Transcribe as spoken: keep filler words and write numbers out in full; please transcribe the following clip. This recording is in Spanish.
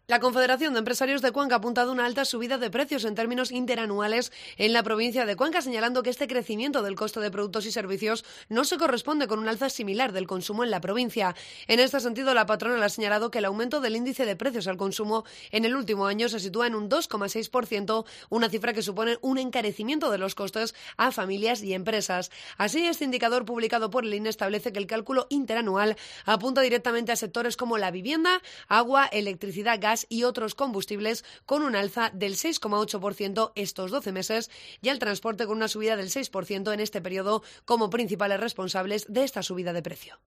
La Confederación de Empresarios de Cuenca ha apuntado una alta subida de precios en términos interanuales en la provincia de Cuenca, señalando que este crecimiento del coste de productos y servicios no se corresponde con un alza similar del consumo en la provincia. En este sentido, la patronal ha señalado que el aumento del índice de precios al consumo en el último año se sitúa en un dos coma seis por ciento, una cifra que supone un encarecimiento de los costes a familias y empresas. Así, este indicador publicado por el I N E establece que el cálculo interanual apunta directamente a sectores como la vivienda, agua, electricidad, gas y otros combustibles, con un alza del seis coma ocho por ciento estos doce meses, y al transporte con una subida del seis por ciento en este periodo como principales responsables de esta subida de precio.